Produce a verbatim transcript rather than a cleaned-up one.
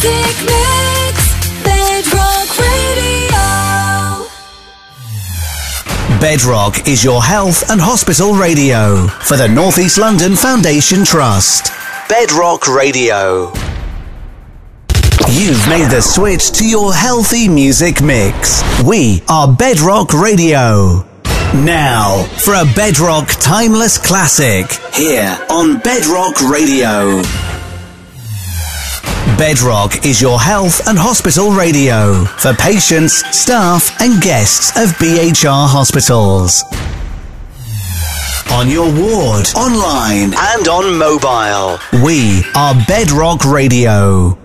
Music Mix, Bedrock Radio. Bedrock is your health and hospital radio for the North East London Foundation Trust. Bedrock Radio. You've made the switch to your healthy music mix. We are Bedrock Radio. Now, for a Bedrock Timeless Classic, here on Bedrock Radio. Bedrock is your health and hospital radio for patients, staff and guests of B H R hospitals. On your ward, online and on mobile, we are Bedrock Radio.